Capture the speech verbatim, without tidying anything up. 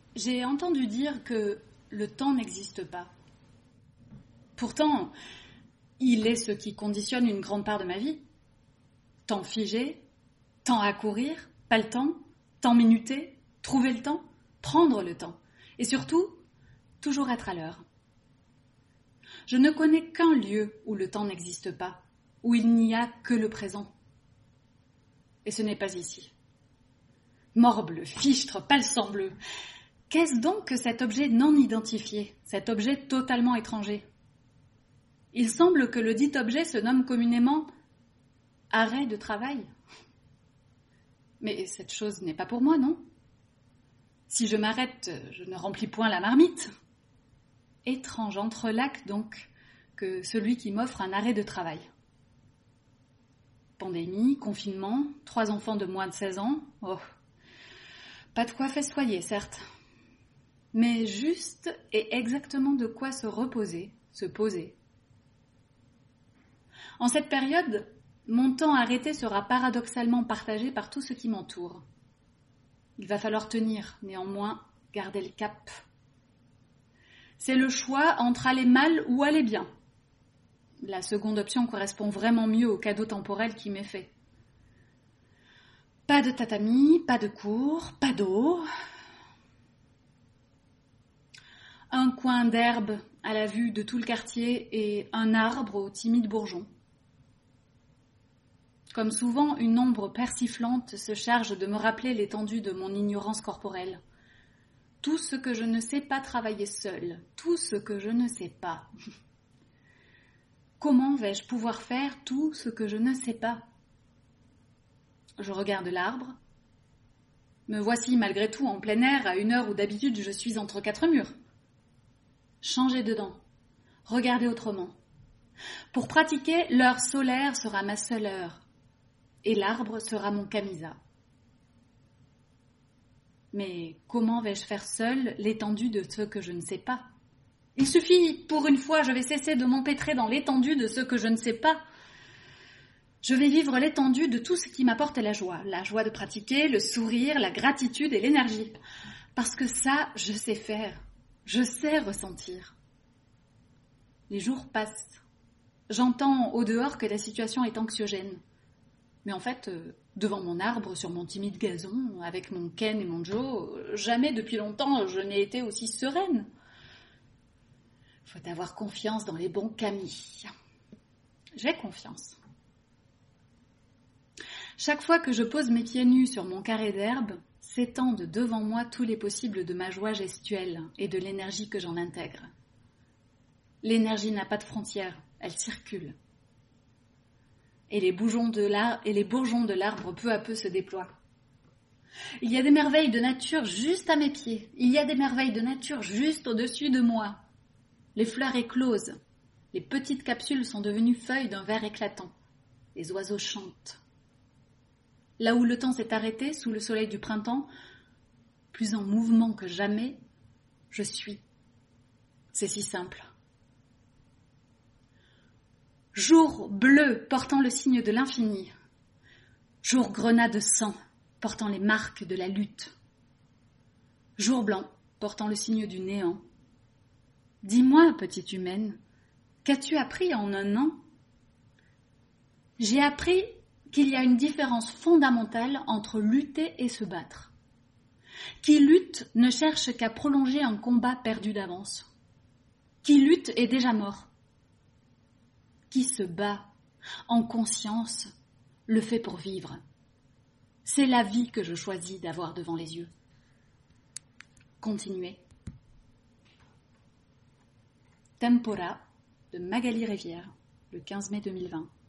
J'ai entendu dire que le temps n'existe pas. Pourtant, il est ce qui conditionne une grande part de ma vie. Temps figé, temps à courir, pas le temps, temps minuté, trouver le temps, prendre le temps. Et surtout, toujours être à l'heure. Je ne connais qu'un lieu où le temps n'existe pas, où il n'y a que le présent. Et ce n'est pas ici. Morbleu, fichtre, palsambleu. Qu'est-ce donc que cet objet non identifié, cet objet totalement étranger ? Il semble que le dit objet se nomme communément arrêt de travail. Mais cette chose n'est pas pour moi, non ? Si je m'arrête, je ne remplis point la marmite. Étrange entrelac, donc, que celui qui m'offre un arrêt de travail. Pandémie, confinement, trois enfants de moins de seize ans, oh, pas de quoi festoyer, certes. Mais juste et exactement de quoi se reposer, se poser. En cette période, mon temps arrêté sera paradoxalement partagé par tout ce qui m'entoure. Il va falloir tenir, néanmoins, garder le cap. C'est le choix entre aller mal ou aller bien. La seconde option correspond vraiment mieux au cadeau temporel qui m'est fait. Pas de tatami, pas de cours, pas d'eau. Un coin d'herbe à la vue de tout le quartier et un arbre au timide bourgeon. Comme souvent, une ombre persiflante se charge de me rappeler l'étendue de mon ignorance corporelle. Tout ce que je ne sais pas travailler seul, tout ce que je ne sais pas. Comment vais-je pouvoir faire tout ce que je ne sais pas ? Je regarde l'arbre. Me voici malgré tout en plein air à une heure où d'habitude je suis entre quatre murs. Changer dedans, regarder autrement. Pour pratiquer, l'heure solaire sera ma seule heure et l'arbre sera mon camisa. Mais comment vais-je faire seule l'étendue de ce que je ne sais pas ? Il suffit, pour une fois, je vais cesser de m'empêtrer dans l'étendue de ce que je ne sais pas. Je vais vivre l'étendue de tout ce qui m'apporte la joie. La joie de pratiquer, le sourire, la gratitude et l'énergie. Parce que ça, je sais faire. Je sais ressentir. Les jours passent. J'entends au dehors que la situation est anxiogène. Mais en fait, devant mon arbre, sur mon timide gazon, avec mon Ken et mon Joe, jamais depuis longtemps je n'ai été aussi sereine. Faut avoir confiance dans les bons camis. J'ai confiance. Chaque fois que je pose mes pieds nus sur mon carré d'herbe, s'étendent devant moi tous les possibles de ma joie gestuelle et de l'énergie que j'en intègre. L'énergie n'a pas de frontières, elle circule. Et les, de l'ar- et les bourgeons de l'arbre peu à peu se déploient. Il y a des merveilles de nature juste à mes pieds. Il y a des merveilles de nature juste au-dessus de moi. Les fleurs éclosent. Les petites capsules sont devenues feuilles d'un vert éclatant. Les oiseaux chantent. Là où le temps s'est arrêté, sous le soleil du printemps, plus en mouvement que jamais, je suis. C'est si simple. Jour bleu portant le signe de l'infini. Jour grenat de sang portant les marques de la lutte. Jour blanc portant le signe du néant. Dis-moi, petite humaine, qu'as-tu appris en un an ? J'ai appris qu'il y a une différence fondamentale entre lutter et se battre. Qui lutte ne cherche qu'à prolonger un combat perdu d'avance. Qui lutte est déjà mort. Qui se bat, en conscience, le fait pour vivre. C'est la vie que je choisis d'avoir devant les yeux. Continuez. Tempora de Magali Rivière, le quinze mai deux mille vingt.